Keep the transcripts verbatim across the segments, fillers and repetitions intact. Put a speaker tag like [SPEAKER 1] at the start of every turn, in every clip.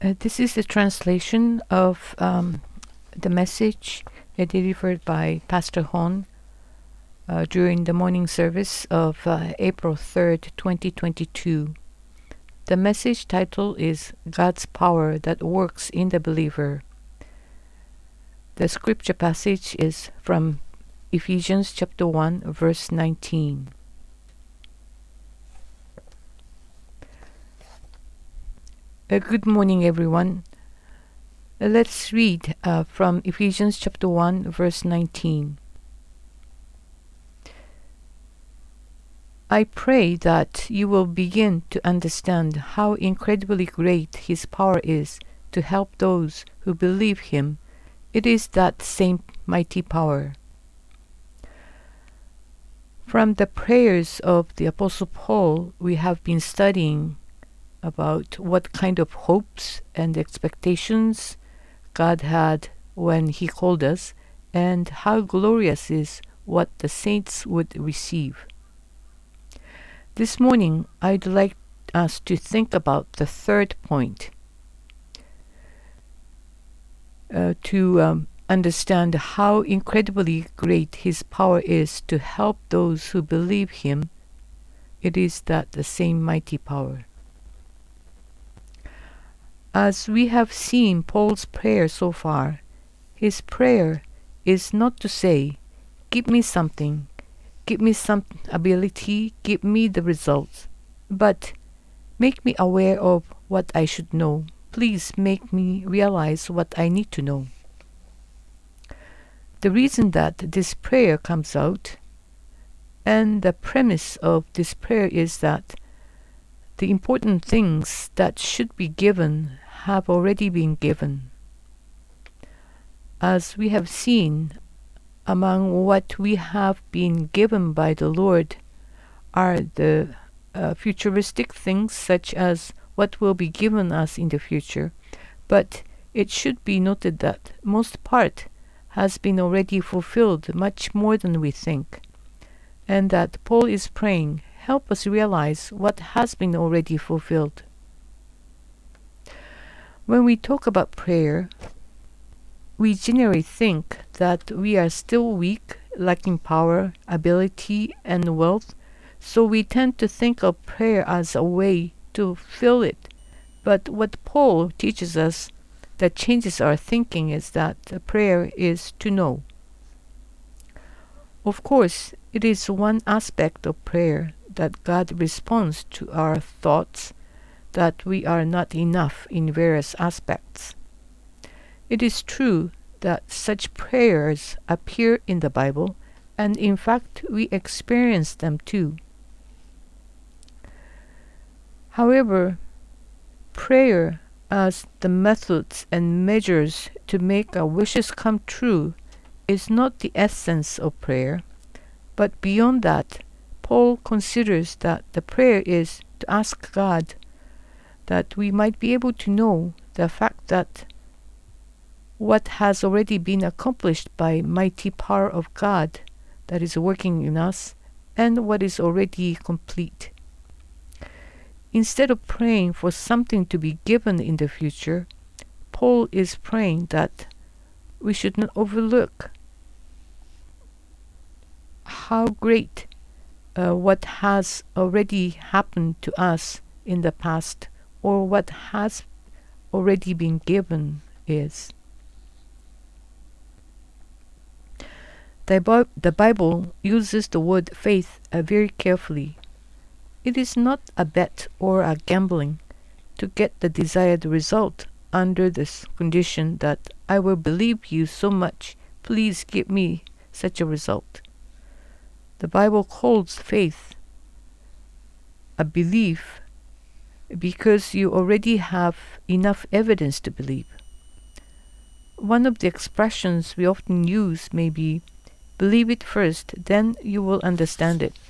[SPEAKER 1] Uh, this is the translation of um, the message uh, delivered by Pastor Hon uh, during the morning service of uh, April third, twenty twenty-two. The message title is God's Power That Works in the Believer. The scripture passage is from Ephesians chapter one, verse nineteen. Uh, good morning, everyone. Uh, let's read uh, from Ephesians chapter one, verse nineteen. I pray that you will begin to understand how incredibly great His power is to help those who believe Him. It is that same mighty power. From the prayers of the Apostle Paul, we have been studying about what kind of hopes and expectations God had when He called us, and how glorious is what the saints would receive. This morning, I'd like us to think about the third point, uh, to um, understand how incredibly great His power is to help those who believe Him. It is that the same mighty power. As we have seen Paul's prayer so far, his prayer is not to say, give me something, give me some ability, give me the results, but make me aware of what I should know. Please make me realize what I need to know. The reason that this prayer comes out, and the premise of this prayer, is that the important things that should be given have already been given. As we have seen, among what we have been given by the Lord are the uh, futuristic things, such as what will be given us in the future, but it should be noted that most part has been already fulfilled, much more than we think, and that Paul is praying, help us realize what has been already fulfilled. When we talk about prayer, we generally think that we are still weak, lacking power, ability, and wealth, so we tend to think of prayer as a way to fill it. But what Paul teaches us that changes our thinking is that prayer is to know. Of course, it is one aspect of prayer that God responds to our thoughts that we are not enough in various aspects. It is true that such prayers appear in the Bible, and in fact we experience them too. However, prayer as the methods and measures to make our wishes come true is not the essence of prayer, but beyond that, Paul considers that the prayer is to ask God that we might be able to know the fact that what has already been accomplished by mighty power of God that is working in us, and what is already complete. Instead of praying for something to be given in the future, Paul is praying that we should not overlook how great uh, what has already happened to us in the past, or what has already been given is. The, Bi- the Bible uses the word faith uh, very carefully. It is not a bet or a gambling to get the desired result under this condition that I will believe you so much, please give me such a result. The Bible calls faith a belief because you already have enough evidence to believe. One of the expressions we often use may be, believe it first, then you will understand it.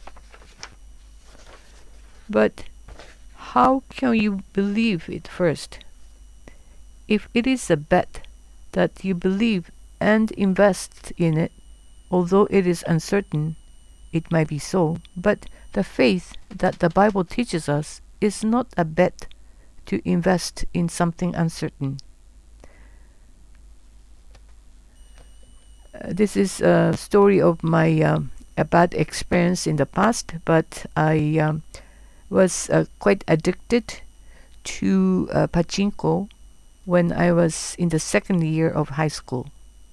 [SPEAKER 1] But how can you believe it first? If it is a bet that you believe and invest in it, although it is uncertain, it might be so, but the faith that the Bible teaches us is not a bet to invest in something uncertain. Uh, this is a story of my um, a bad experience in the past, but I um, was uh, quite addicted to uh, pachinko when I was in the second year of high school.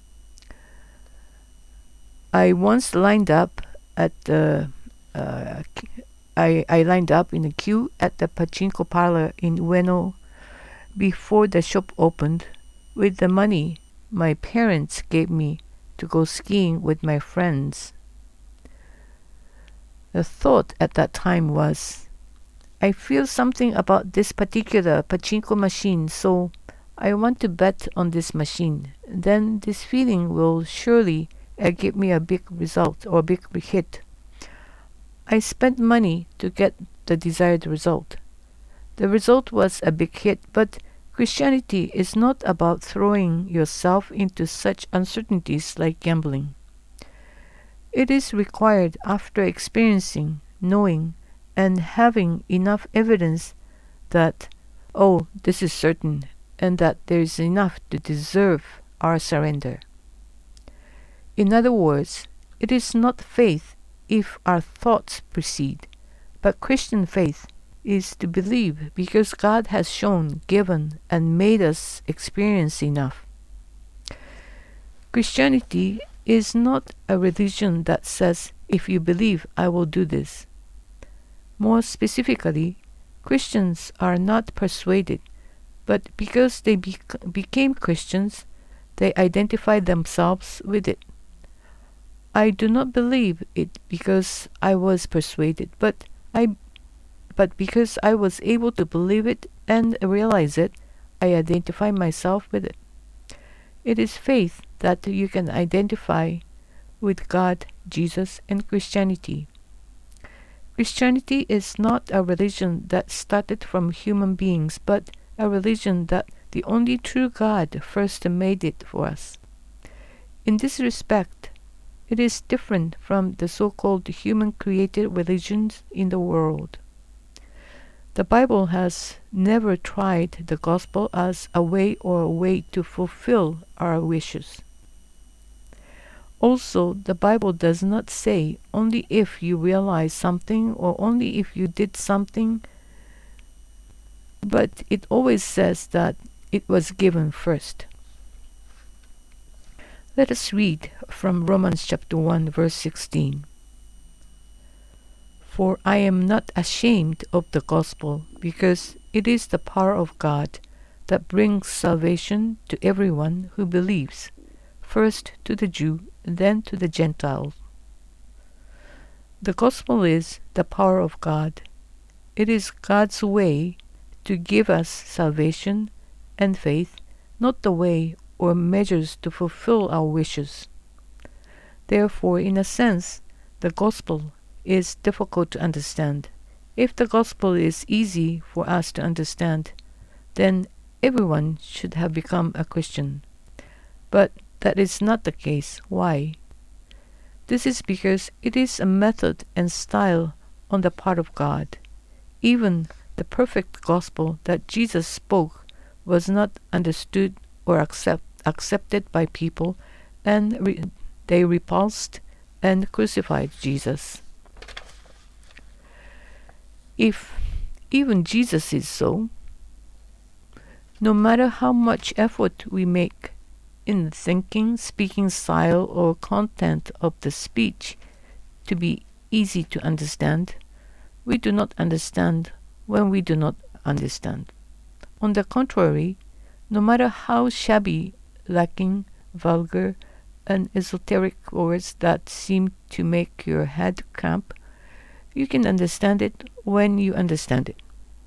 [SPEAKER 1] I once lined up at the uh, I, I lined up in a queue at the pachinko parlor in Ueno before the shop opened with the money my parents gave me to go skiing with my friends. The thought at that time was, I feel something about this particular pachinko machine, so I want to bet on this machine. Then this feeling will surely uh, give me a big result or a big hit. I spent money to get the desired result. The result was a big hit, but Christianity is not about throwing yourself into such uncertainties like gambling. It is required after experiencing, knowing, and having enough evidence that, oh, this is certain, and that there is enough to deserve our surrender. In other words, it is not faith if our thoughts precede, but Christian faith is to believe because God has shown, given, and made us experience enough. Christianity is not a religion that says, if you believe, I will do this. More specifically, Christians are not persuaded, but because they bec- became Christians, they identify themselves with it. I do not believe it because I was persuaded, but I but because I was able to believe it and realize it, I identify myself with it. It is faith that you can identify with God, Jesus, and Christianity. Christianity is not a religion that started from human beings, but a religion that the only true God first made it for us. In this respect, it is different from the so-called human-created religions in the world. The Bible has never tried the gospel as a way or a way to fulfill our wishes. Also, the Bible does not say only if you realize something or only if you did something, but it always says that it was given first. Let us read from Romans chapter one, verse sixteen. For I am not ashamed of the gospel, because it is the power of God that brings salvation to everyone who believes, first to the Jew, then to the Gentiles. The gospel is the power of God. It is God's way to give us salvation and faith, not the way or measures to fulfill our wishes. Therefore, in a sense, the gospel is difficult to understand. If the gospel is easy for us to understand, then everyone should have become a Christian. But that is not the case. Why? This is because it is a method and style on the part of God. Even the perfect gospel that Jesus spoke was not understood or accept, accepted by people, and re- they repulsed and crucified Jesus. If even Jesus is so, no matter how much effort we make in the thinking, speaking style, or content of the speech to be easy to understand, we do not understand when we do not understand. On the contrary, no matter how shabby, lacking, vulgar, and esoteric words that seem to make your head cramp, you can understand it when you understand it.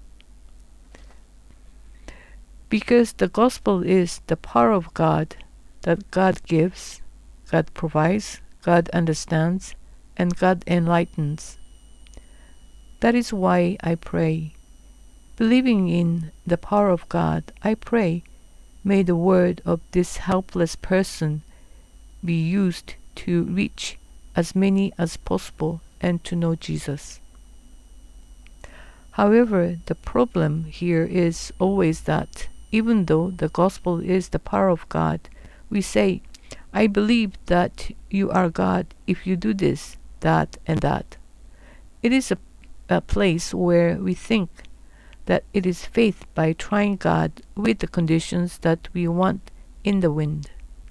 [SPEAKER 1] Because the gospel is the power of God that God gives, God provides, God understands, and God enlightens. That is why I pray. Believing in the power of God, I pray, may the word of this helpless person be used to reach as many as possible and to know Jesus. However, the problem here is always that even though the gospel is the power of God, we say, I believe that you are God if you do this, that, and that. It is a, a place where we think that it is faith by trying God with the conditions that we want in the wind.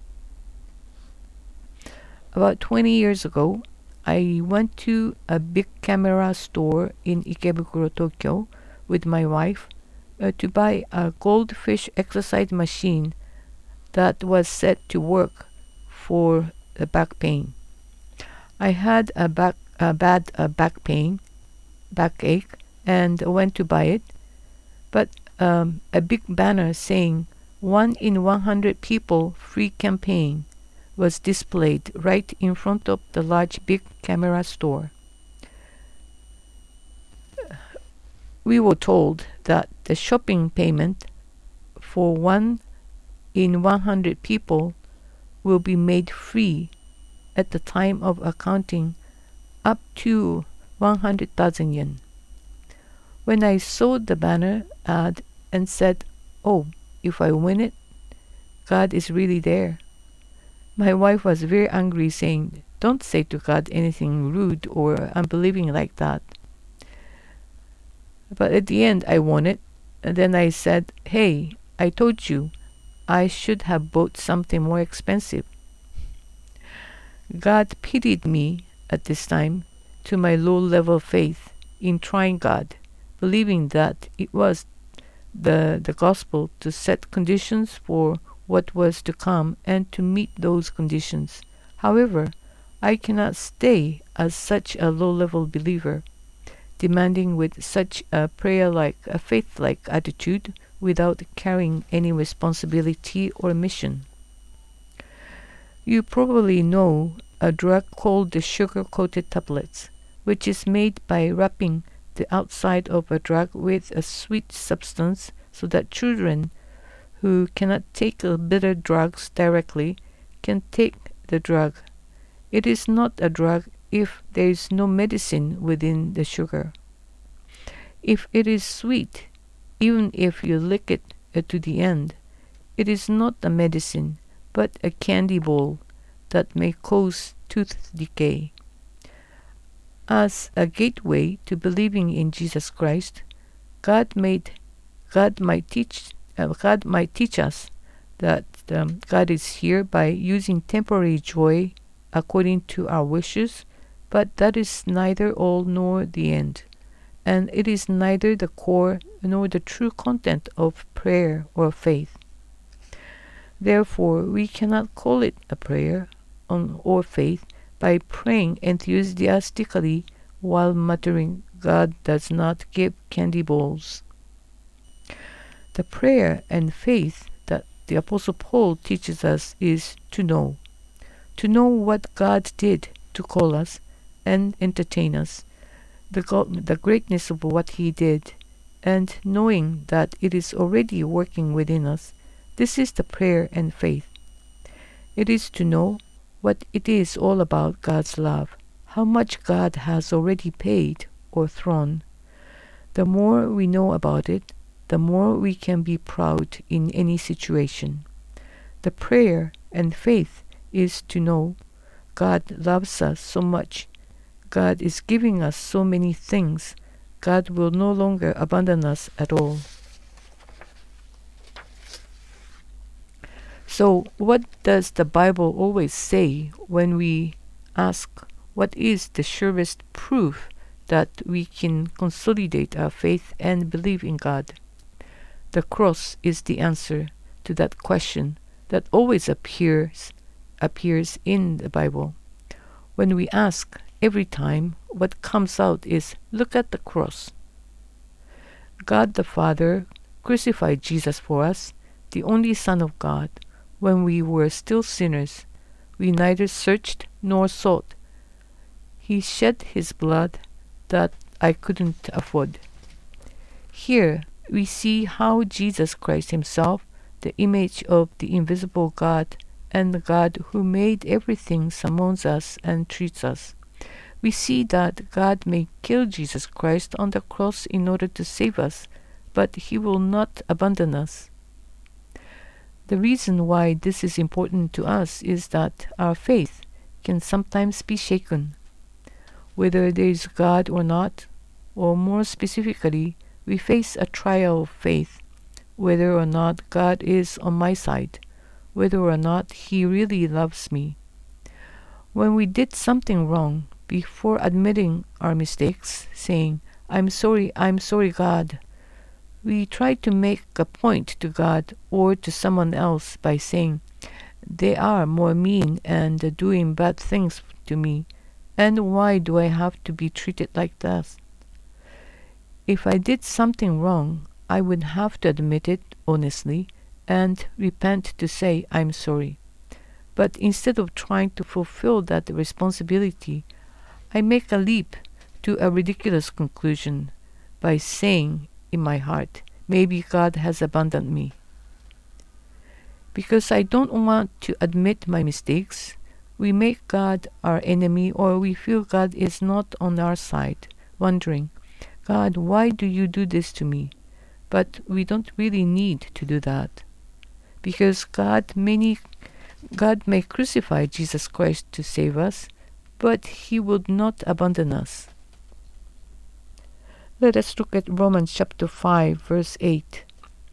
[SPEAKER 1] About twenty years ago, I went to a big camera store in Ikebukuro, Tokyo with my wife uh, to buy a goldfish exercise machine that was set to work for the back pain. I had a back a bad uh, back pain, backache, and went to buy it, but um, a big banner saying one in one hundred people free campaign was displayed right in front of the large big camera store. We were told that the shopping payment for one in one hundred people will be made free at the time of accounting up to one hundred thousand yen. When I saw the banner ad and said, oh, if I win it, God is really there. My wife was very angry, saying, don't say to God anything rude or unbelieving like that. But at the end, I won it. And then I said, hey, I told you, I should have bought something more expensive. God pitied me at this time to my low-level faith in trying God, believing that it was the, the gospel to set conditions for what was to come and to meet those conditions. However, I cannot stay as such a low-level believer, demanding with such a prayer-like, a faith-like attitude without carrying any responsibility or mission. You probably know a drug called the sugar-coated tablets, which is made by wrapping the outside of a drug with a sweet substance so that children who cannot take the bitter drugs directly can take the drug. It is not a drug if there is no medicine within the sugar. If it is sweet, even if you lick it uh, to the end, it is not a medicine, but a candy ball that may cause tooth decay. As a gateway to believing in Jesus Christ, God made God might teach uh, God might teach us that um, God is here by using temporary joy according to our wishes, but that is neither all nor the end, and it is neither the core nor the true content of prayer or faith. Therefore, we cannot call it a prayer on, or faith by praying enthusiastically while muttering, God does not give candy balls. The prayer and faith that the Apostle Paul teaches us is to know. To know what God did to call us and entertain us, the, God, the greatness of what He did, and knowing that it is already working within us. This is the prayer and faith. It is to know what it is all about, God's love, how much God has already paid or thrown. The more we know about it, the more we can be proud in any situation. The prayer and faith is to know God loves us so much. God is giving us so many things. God will no longer abandon us at all. So, what does the Bible always say when we ask what is the surest proof that we can consolidate our faith and believe in God? The cross is the answer to that question that always appears appears in the Bible. When we ask every time, what comes out is, look at the cross. God the Father crucified Jesus for us, the only Son of God, when we were still sinners. We neither searched nor sought. He shed His blood that I couldn't afford. Here we see how Jesus Christ Himself, the image of the invisible God, and the God who made everything surmounts us and treats us. We see that God may kill Jesus Christ on the cross in order to save us, but he will not abandon us. The reason why this is important to us is that our faith can sometimes be shaken, whether there is God or not, or more specifically, we face a trial of faith, whether or not God is on my side, whether or not he really loves me. When we did something wrong, before admitting our mistakes, saying, I'm sorry, I'm sorry, God, we try to make a point to God or to someone else by saying, they are more mean and doing bad things to me, and why do I have to be treated like that? If I did something wrong, I would have to admit it honestly and repent to say I'm sorry. But instead of trying to fulfill that responsibility, I make a leap to a ridiculous conclusion by saying in my heart, maybe God has abandoned me. Because I don't want to admit my mistakes, we make God our enemy, or we feel God is not on our side, wondering, God, why do you do this to me? But we don't really need to do that. Because God, many, God may crucify Jesus Christ to save us, but he would not abandon us. Let us look at Romans chapter five, verse eight.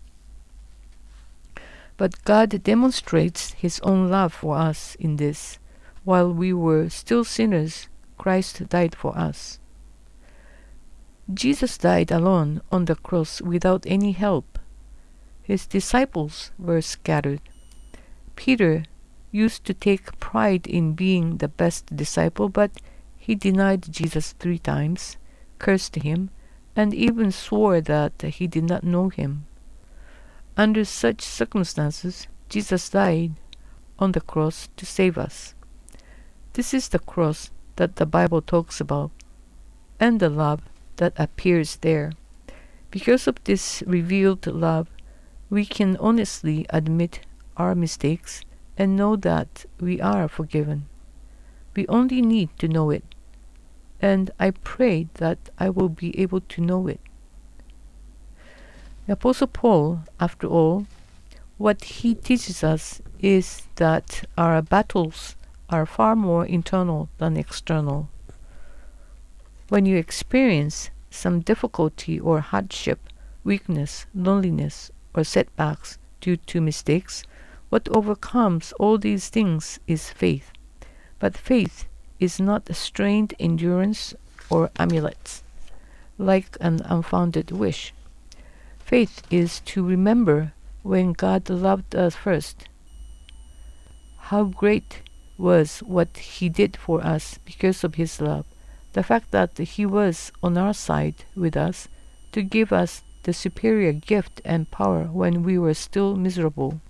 [SPEAKER 1] But God demonstrates his own love for us in this: while we were still sinners, Christ died for us. Jesus died alone on the cross without any help. His disciples were scattered. Peter used to take pride in being the best disciple, but he denied Jesus three times, cursed him, and even swore that he did not know him. Under such circumstances, Jesus died on the cross to save us. This is the cross that the Bible talks about, and the love that appears there. Because of this revealed love, we can honestly admit our mistakes and know that we are forgiven. We only need to know it, and I pray that I will be able to know it. The Apostle Paul, after all, what he teaches us is that our battles are far more internal than external. When you experience some difficulty or hardship, weakness, loneliness, or setbacks due to mistakes, what overcomes all these things is faith. But faith is not a strained endurance or amulets, like an unfounded wish. Faith is to remember when God loved us first, how great was what he did for us because of his love, the fact that he was on our side with us to give us the superior gift and power when we were still miserable.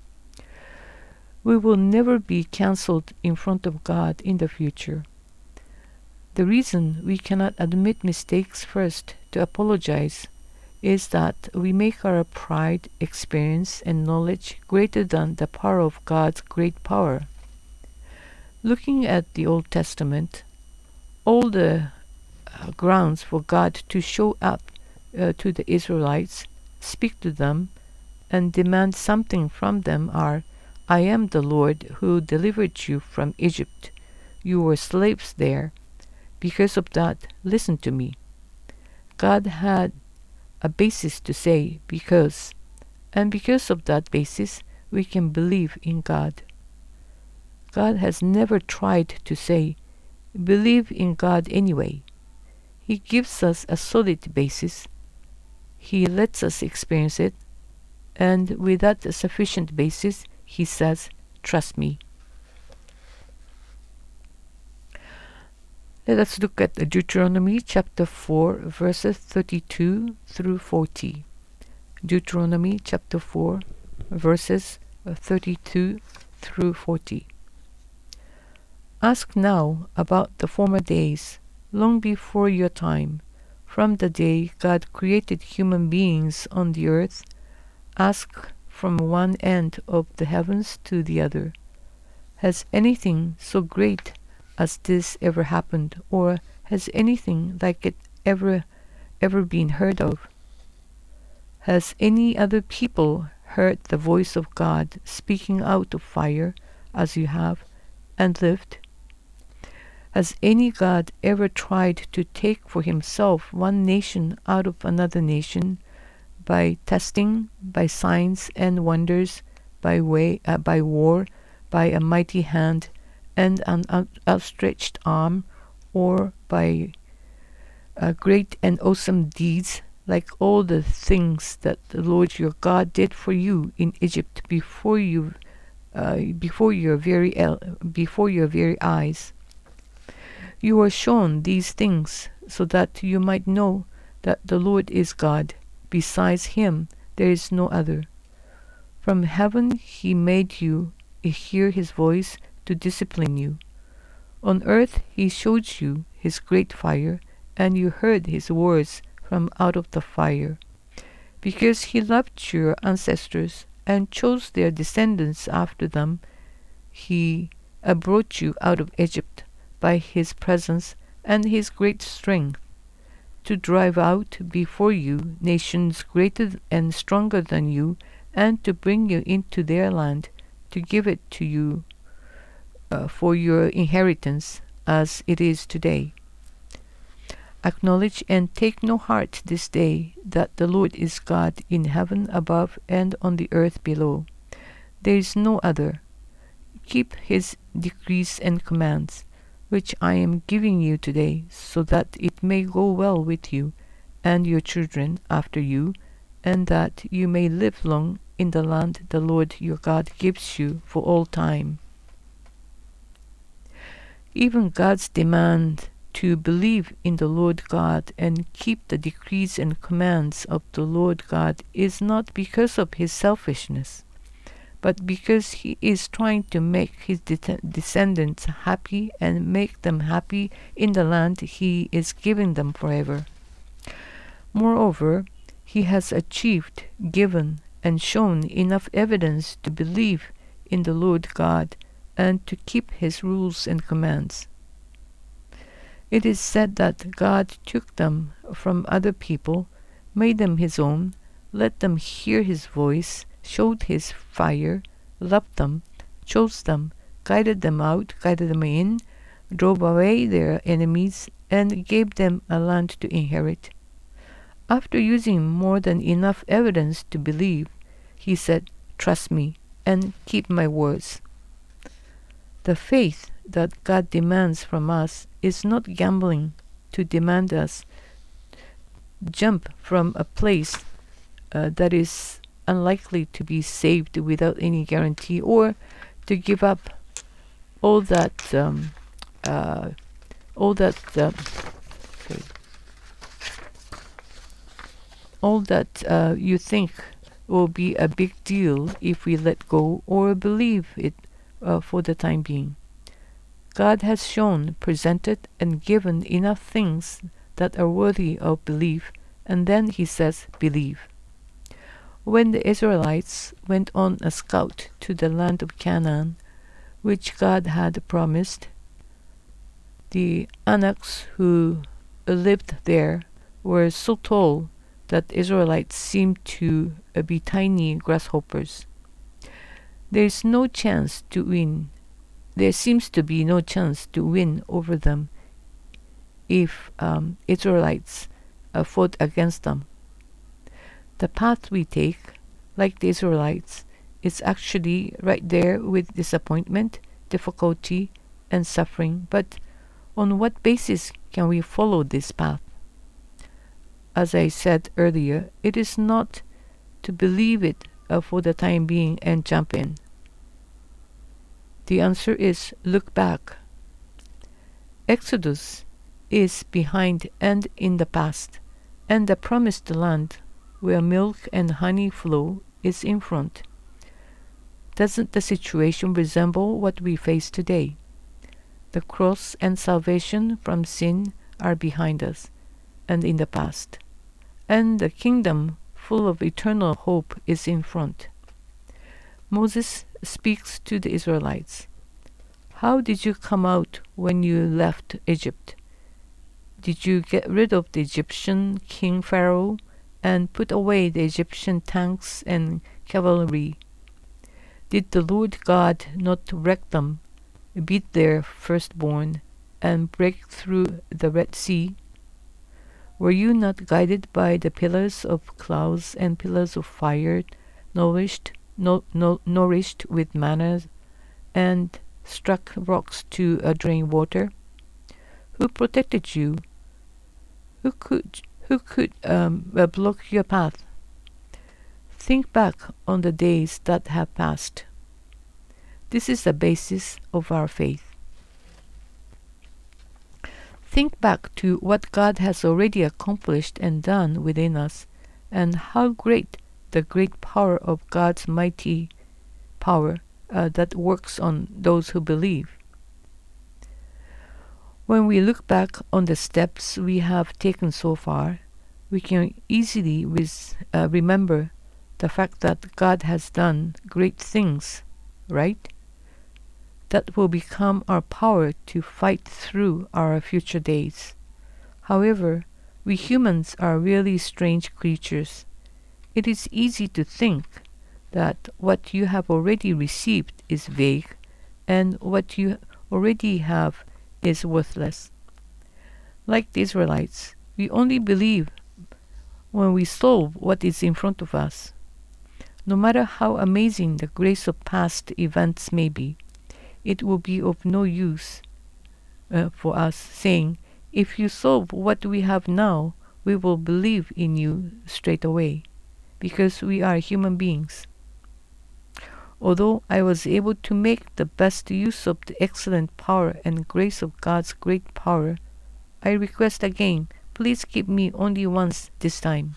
[SPEAKER 1] We will never be cancelled in front of God in the future. The reason we cannot admit mistakes first to apologize is that we make our pride, experience, and knowledge greater than the power of God's great power. Looking at the Old Testament, all the uh, grounds for God to show up uh, to the Israelites, speak to them, and demand something from them are, I am the Lord who delivered you from Egypt. You were slaves there. Because of that, listen to me. God had a basis to say because, and because of that basis, we can believe in God. God has never tried to say, believe in God anyway. He gives us a solid basis. He lets us experience it, and with that sufficient basis, he says, trust me. Let us look at Deuteronomy chapter four, verses thirty-two through forty. Deuteronomy chapter four, verses thirty-two through forty. Ask now about the former days, long before your time, from the day God created human beings on the earth. Ask from one end of the heavens to the other. Has anything so great as this ever happened, or has anything like it ever ever been heard of? Has any other people heard the voice of God speaking out of fire as you have, and lived? Has any God ever tried to take for himself one nation out of another nation by testing, by signs and wonders, by way, uh, by war, by a mighty hand and an out- outstretched arm, or by uh, great and awesome deeds, like all the things that the Lord your God did for you in Egypt before you, uh, before your very el- before your very eyes? You are shown these things so that you might know that the Lord is God. Besides him there is no other. From heaven he made you hear his voice to discipline you. On earth he showed you his great fire, and you heard his words from out of the fire. Because he loved your ancestors and chose their descendants after them, he uh, brought you out of Egypt by his presence and his great strength, to drive out before you nations greater and stronger than you, and to bring you into their land, to give it to you uh, for your inheritance, as it is today. Acknowledge and take no heart this day that the Lord is God in heaven above and on the earth below. There is no other. Keep his decrees and commands, which I am giving you today, so that it may go well with you and your children after you, and that you may live long in the land the Lord your God gives you for all time. Even God's demand to believe in the Lord God and keep the decrees and commands of the Lord God is not because of his selfishness, but because he is trying to make his de- descendants happy and make them happy in the land he is giving them forever. Moreover, he has achieved, given, and shown enough evidence to believe in the Lord God and to keep his rules and commands. It is said that God took them from other people, made them his own, let them hear his voice, showed his fire, loved them, chose them, guided them out, guided them in, drove away their enemies, and gave them a land to inherit. After using more than enough evidence to believe, he said, "Trust me and keep my words." The faith that God demands from us is not gambling to demand us jump from a place uh, that is unlikely to be saved without any guarantee, or to give up all that um, uh, all that uh, okay, all that uh, you think will be a big deal if we let go or believe it uh, for the time being. God has shown, presented, and given enough things that are worthy of belief, and then he says, believe. When the Israelites went on a scout to the land of Canaan, which God had promised, the Anaks who lived there were so tall that Israelites seemed to uh, be tiny grasshoppers. There is no chance to win. There seems to be no chance to win over them if um, Israelites uh, fought against them. The path we take, like the Israelites, is actually right there with disappointment, difficulty, and suffering. But on what basis can we follow this path? As I said earlier, it is not to believe it uh, for the time being and jump in. The answer is look back. Exodus is behind and in the past, and the promised land where milk and honey flow is in front. Doesn't the situation resemble what we face today? The cross and salvation from sin are behind us and in the past, and the kingdom full of eternal hope is in front. Moses speaks to the Israelites. How did you come out when you left Egypt? Did you get rid of the Egyptian king Pharaoh and put away the Egyptian tanks and cavalry? Did the Lord God not wreck them, beat their firstborn, and break through the Red Sea? Were you not guided by the pillars of clouds and pillars of fire, nourished, no, no, nourished with manna, and struck rocks to uh, drain water? Who protected you? Who could who could um, uh, block your path? Think back on the days that have passed. This is the basis of our faith. Think back to what God has already accomplished and done within us, and how great the great power of God's mighty power uh, that works on those who believe. When we look back on the steps we have taken so far, we can easily res- uh, remember the fact that God has done great things, right? That will become our power to fight through our future days. However, we humans are really strange creatures. It is easy to think that what you have already received is vague, and what you already have is worthless. Like the Israelites, we only believe when we solve what is in front of us. No matter how amazing the grace of past events may be, it will be of no use uh, for us saying, if you solve what we have now, we will believe in you straight away, because we are human beings. Although I was able to make the best use of the excellent power and grace of God's great power, I request again, please keep me only once this time.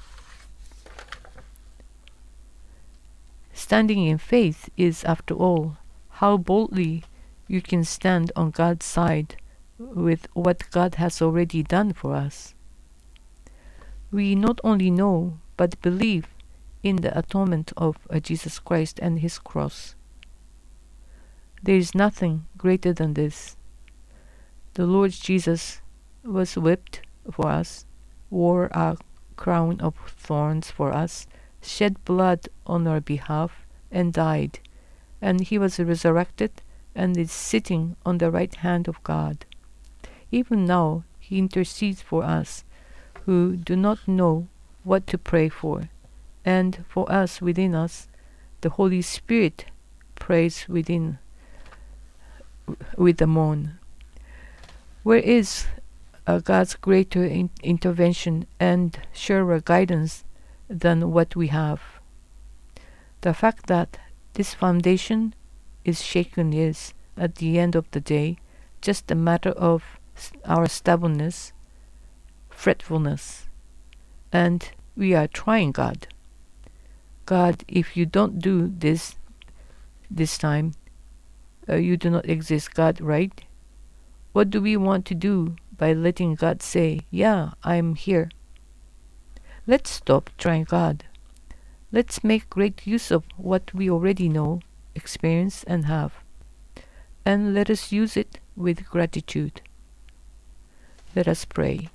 [SPEAKER 1] Standing in faith is, after all, how boldly you can stand on God's side with what God has already done for us. We not only know, but believe in the atonement of uh, Jesus Christ and his cross. There is nothing greater than this. The Lord Jesus was whipped for us, wore a crown of thorns for us, shed blood on our behalf, and died, and he was resurrected and is sitting on the right hand of God. Even now he intercedes for us who do not know what to pray for, and for us within us, the Holy Spirit prays within with the moan. Where is uh, God's greater in- intervention and surer guidance than what we have? The fact that this foundation is shaken is, at the end of the day, just a matter of st- our stubbornness, fretfulness, and we are trying God. God, if you don't do this this time, uh, you do not exist, God, right? What do we want to do by letting God say, yeah, I'm here? Let's stop trying God. Let's make great use of what we already know, experience, and have, and let us use it with gratitude. Let us pray.